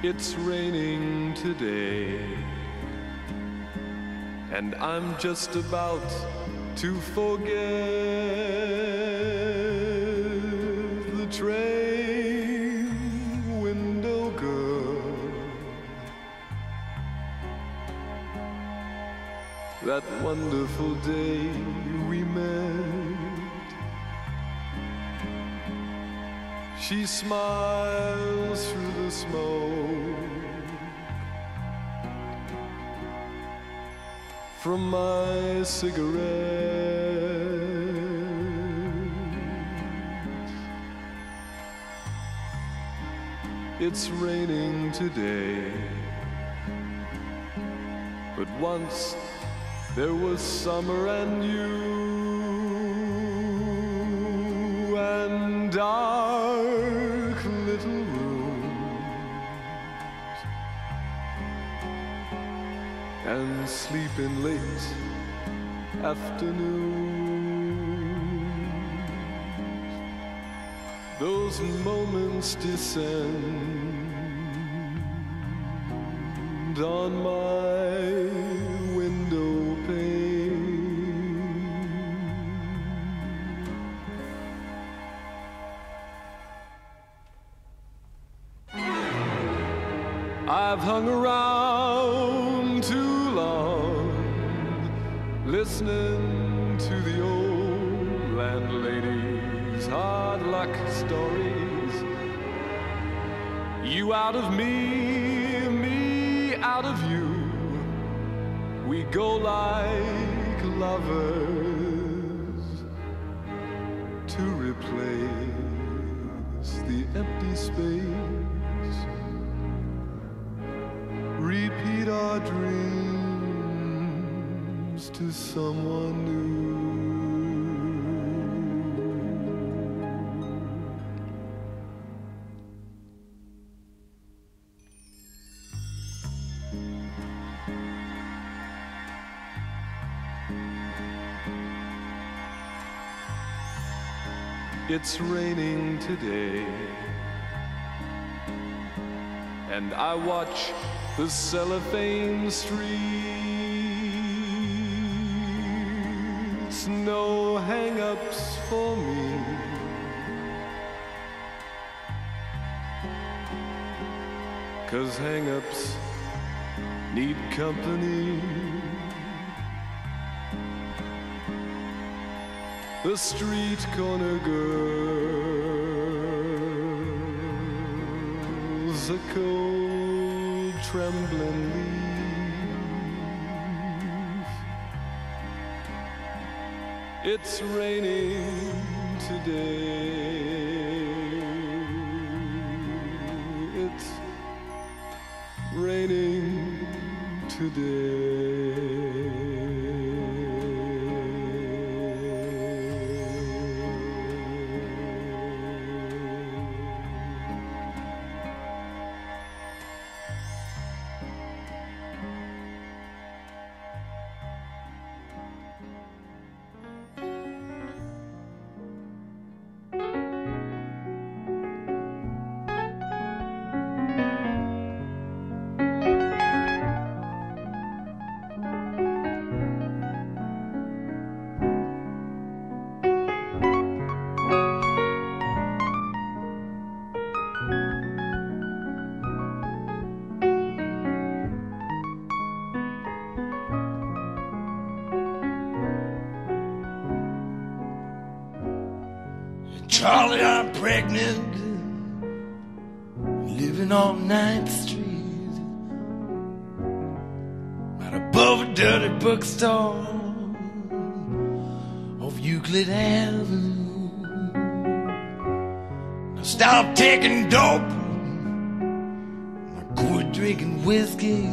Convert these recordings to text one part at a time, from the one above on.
It's raining today, and I'm just about to forget the train window girl, that wonderful day we met. She smiles through the smoke from my cigarette. It's raining today, but once there was summer and you and dark little rooms and sleeping late afternoons. Those moments descend on my window pane. I've hung around too long, listening to the old landlady's hard luck stories. You out of me, me out of you. We go like lovers to replace the empty space. Repeat our dreams to someone new. It's raining today, and I watch the cellophane streets. No hang-ups for me, cause hang-ups need company. The street corner girls, a cold trembling leaf. It's raining today. It's raining today. Charlie, I'm pregnant, living on 9th Street, right above a dirty bookstore off Euclid Avenue. Now stop taking dope, I quit drinking whiskey.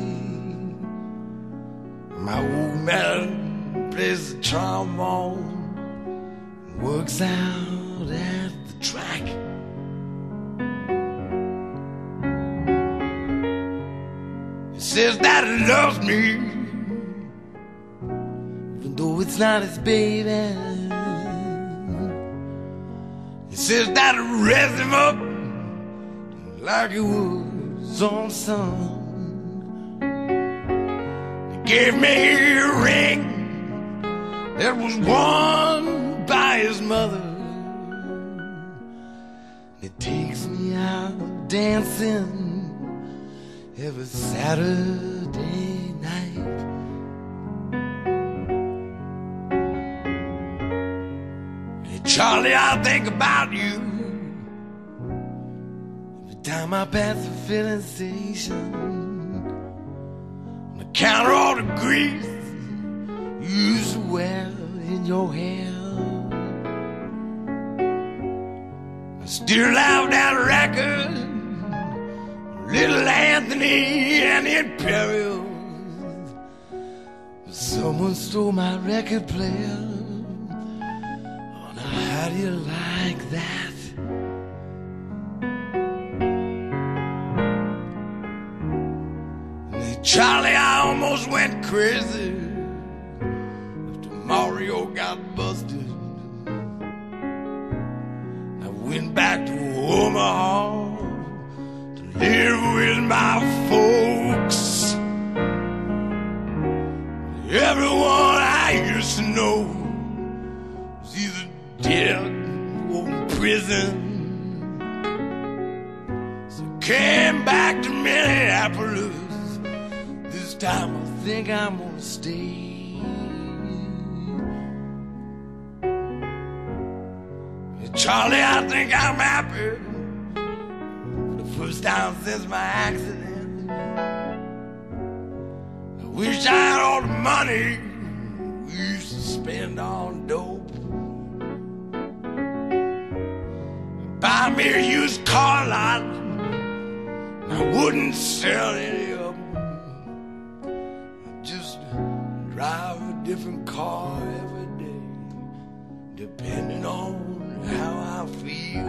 My old man plays the trombone, works out at the track. He says that he loves me, even though it's not his baby. He says that he raised him up like he was own son. He gave me a ring that was won by his mother. It takes me out dancing every Saturday night. Hey, Charlie, I think about you every time I pass the filling station. On the counter, all the grease you used to wear in your hair. Still have that record, Little Anthony and the Imperials. But someone stole my record player. Oh, now how do you like that? And Charlie, I almost went crazy after Mario got busted. Went back to Omaha to live with my folks. Everyone I used to know was either dead or in prison. So I came back to Minneapolis. This time I think I'm gonna stay. Charlie, I think I'm happy for the first time since my accident. I wish I had all the money we used to spend on dope. Buy me a used car lot, and I wouldn't sell any of them. I'd just drive a different car every day, depending on how I feel.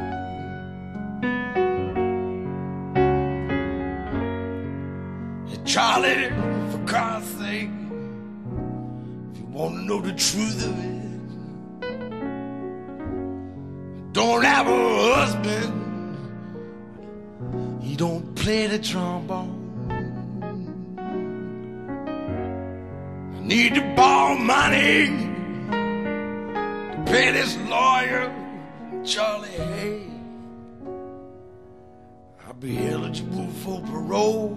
Hey, Charlie, for God's sake, if you want to know the truth of it, I don't have a husband. He don't play the trombone. I need to borrow money to pay this lawyer. Charlie, hey, I'll be eligible for parole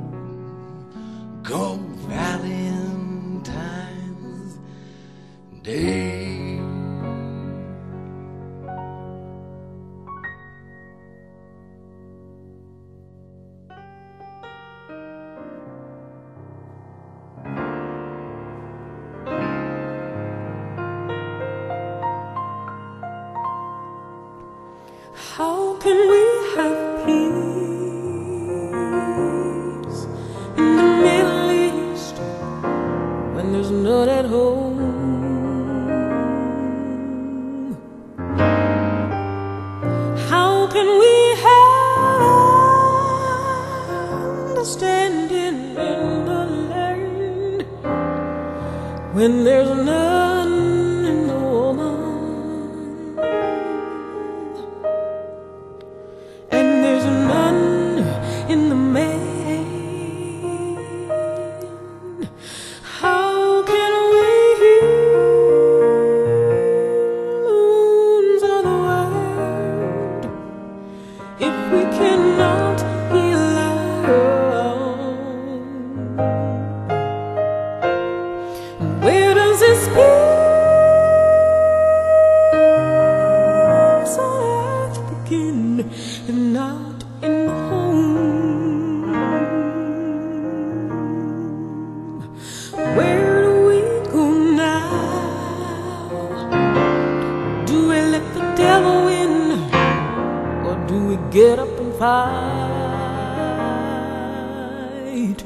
come Valentine's Day. How can we have peace in the Middle East when there's none at home? How can we have understanding in the land when there's none in the woman? In the man, how can we heal the wounds of the world if we cannot heal our own? Where does this peace on earth begin if not in the home? Where do we go now? Do we let the devil win, or do we get up and fight?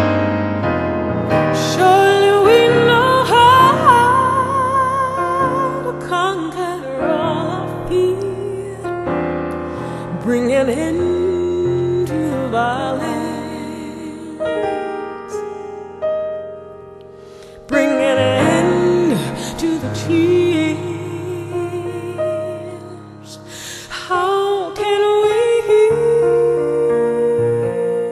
Surely we know how to conquer all our fear, bring an end to the violence, bring an end to the tears. How can we heal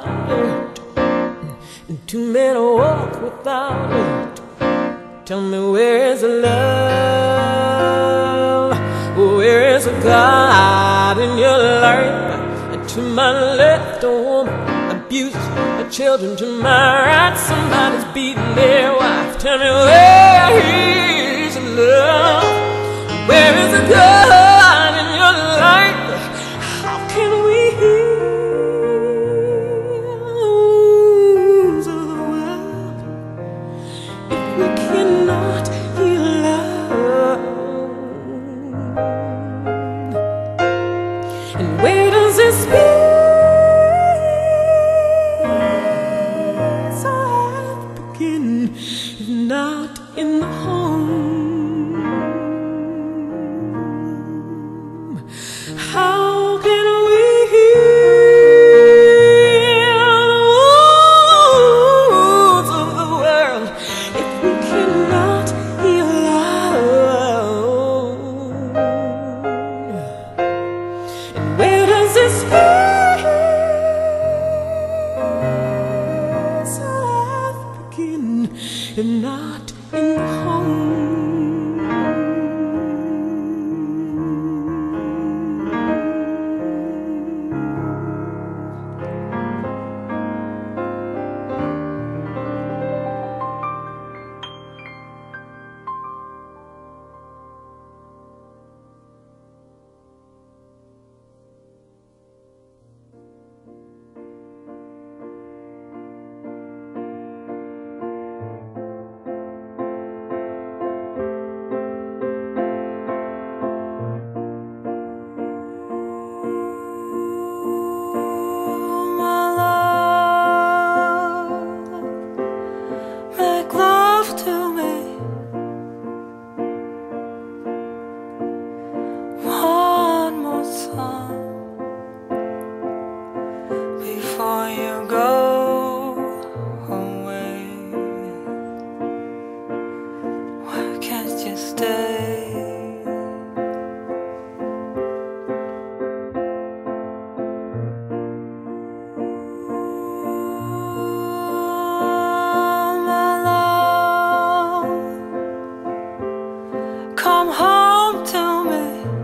it, and two men walk without it. Tell me, where is the love? Where is the God in your life? And to my left, a woman abuse her children. To my right, somebody's beating their wife. Tell me, where is the love? Where is the God in your life? How can we heal the wounds of the world if we cannot heal love? And where does this peace begin if not in the home? How can we heal the wounds of the world if we cannot heal love? And where does this peace begin if not in the home? Before you go away, why can't you stay? Oh, my love, come home to me.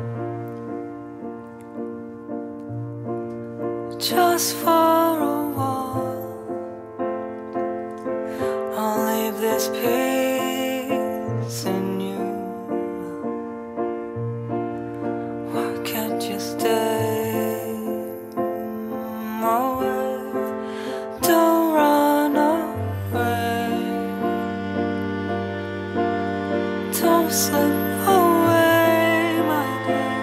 Just for a while, I'll leave this peace in you. Why can't you stay away? Don't run away. Don't slip away, my dear.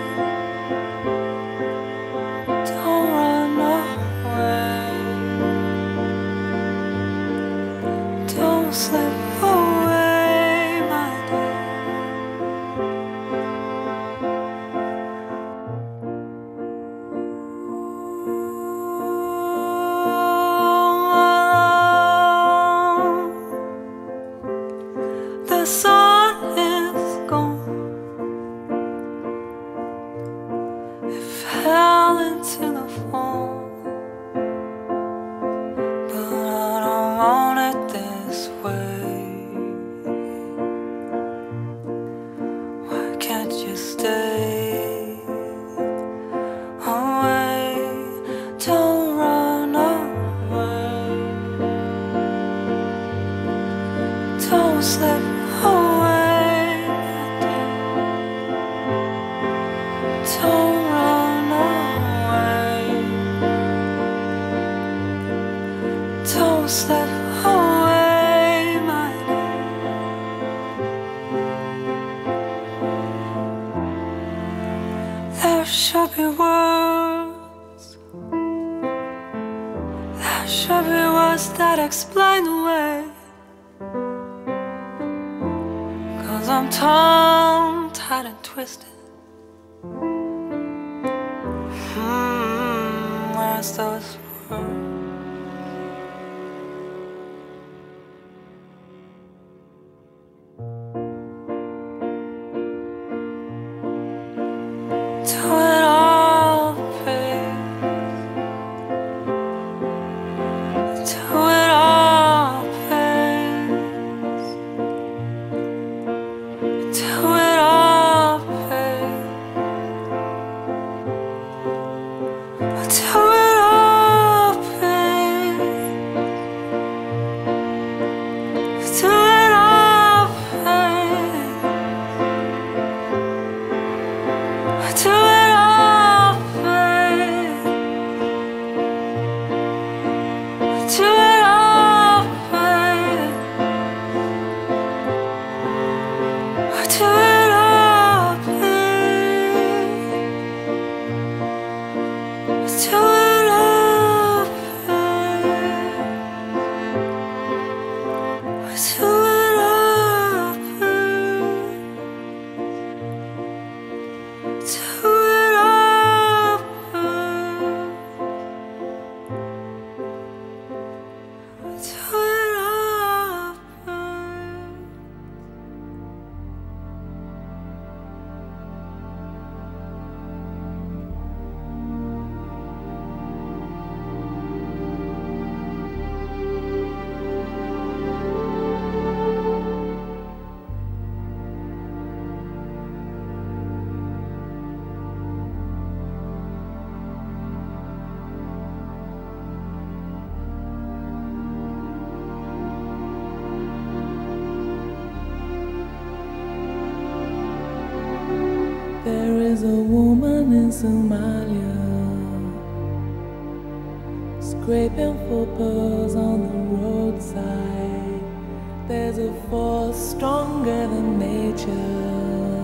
Don't run away. Don't slip away, my dear. The sun is gone. It fell into the fall, but I don't want it this way. Why can't you stay away? Don't run away. Don't slip away, my dear. Don't run away. Don't slip away, my dear. There should be words. There should be words that explain the way. 'Cause I'm tongue-tied and twisted. Where's those words? Do it all, babe. is a woman in Somalia scraping for pearls on the roadside. There's a force stronger than nature,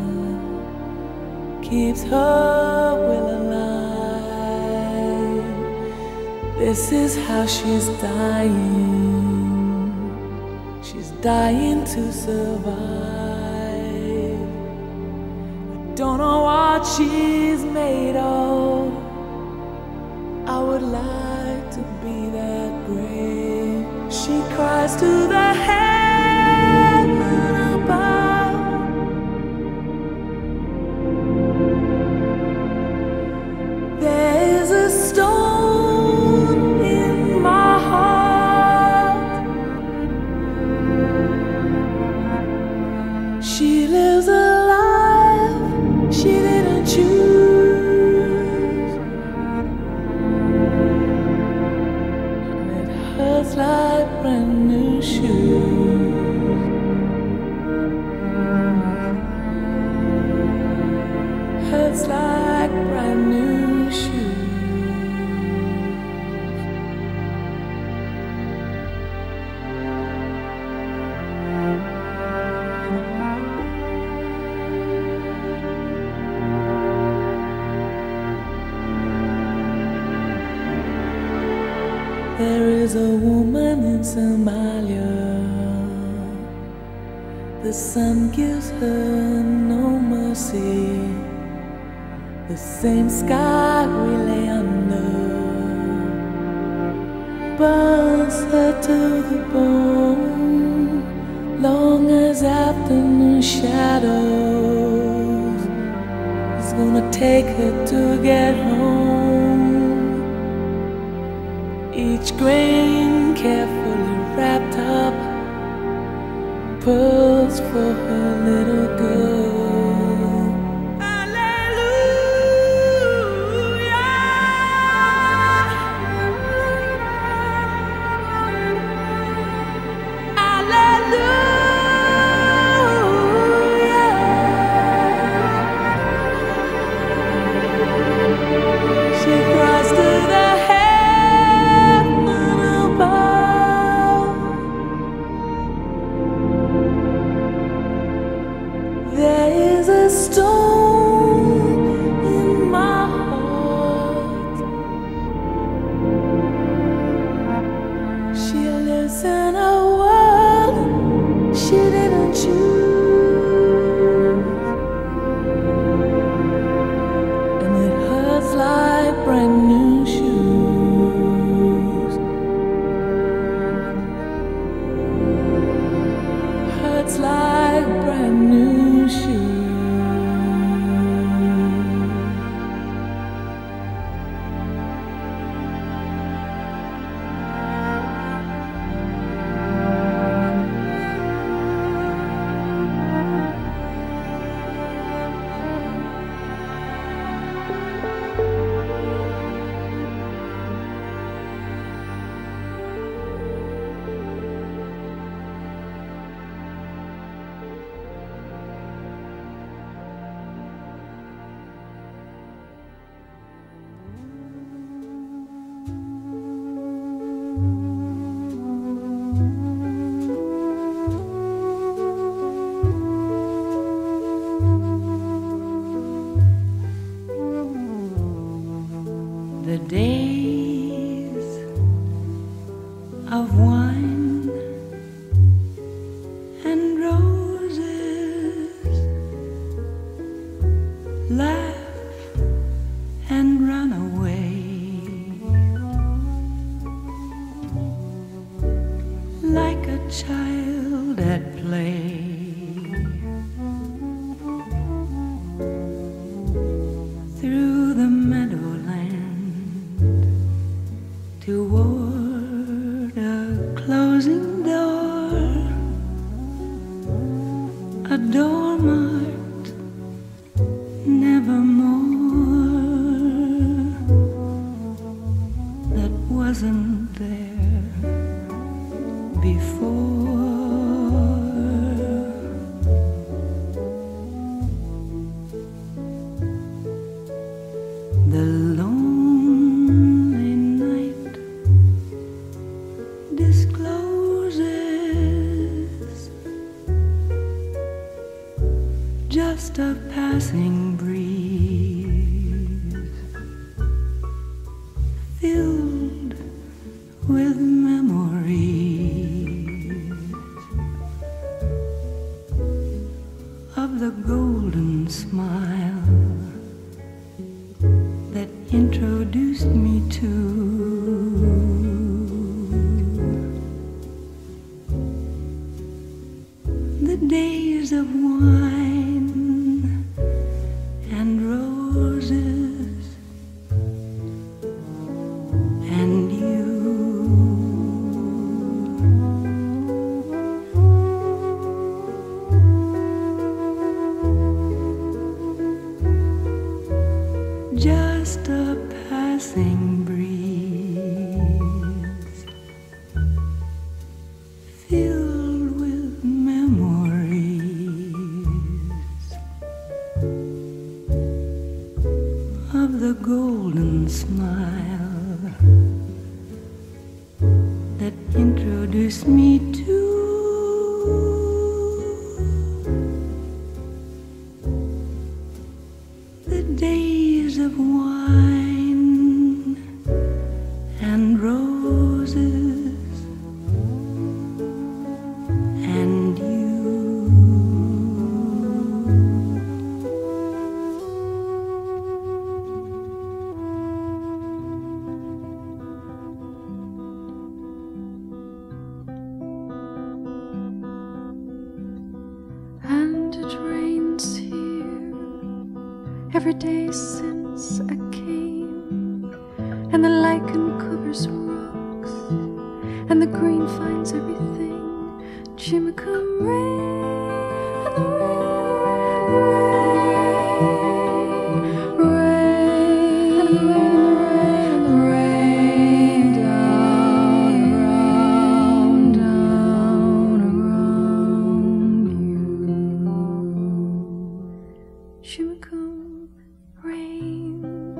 keeps her will alive. This is how she's dying. She's dying to survive. I don't know what she's made of. I would like to be that brave. She cries to the heaven above. There's a stone in my heart. She lives a life she didn't choose, and it hurts like brand new shoes. Hurts like brand new shoes. There is a woman in Somalia. The sun gives her no mercy. The same sky we lay under burns her to the bone, long as afternoon shadows is gonna take her to get home. Each grain carefully wrapped up, pearls for her little girl. The days of wine and roses, laugh and run away, like a child at play. Through the meadowland toward a closing door, a door marked nevermore, that wasn't there before. just a passing breeze filled with memories of the golden smile that introduced me to the days of wine and roses and you. Just a passing breeze filled with memories of the golden smile that introduced me to the days of wine and roses and you. And it rains here every day since I came, and the lichen covers rocks, and the green finds everything. Chimicum rain, and the rain, rain, rain, down around you. Chimicum rain.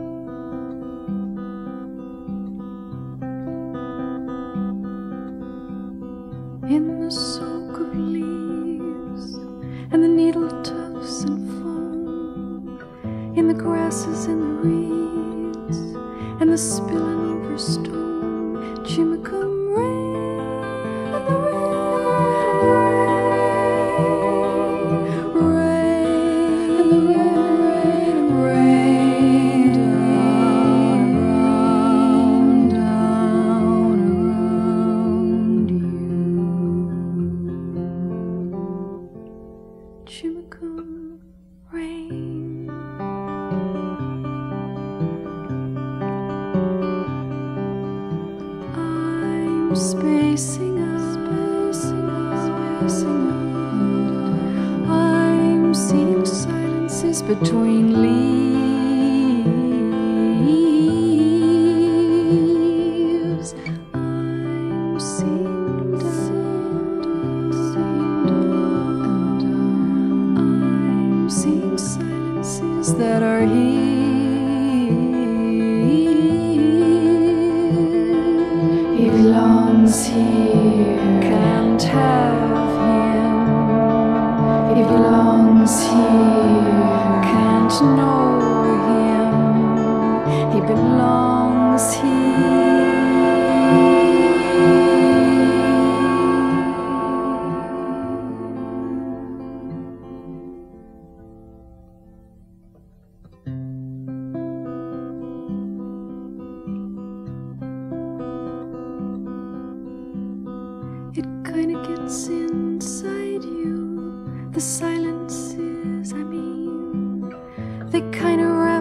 In the soak of leaves and the needle tufts and foam, in the grasses and the reeds and the spilling over stone, Chimicum rain, and the rain, and the rain, rain, down around you. Chimicum rain. I'm spacing out, I'm seeing silences between leaves. I'm seeing I'm seeing silences that are here. He belongs here, can't have him. He belongs here, can't know him. He belongs here. It kinda gets inside you, the silences, I mean, they kinda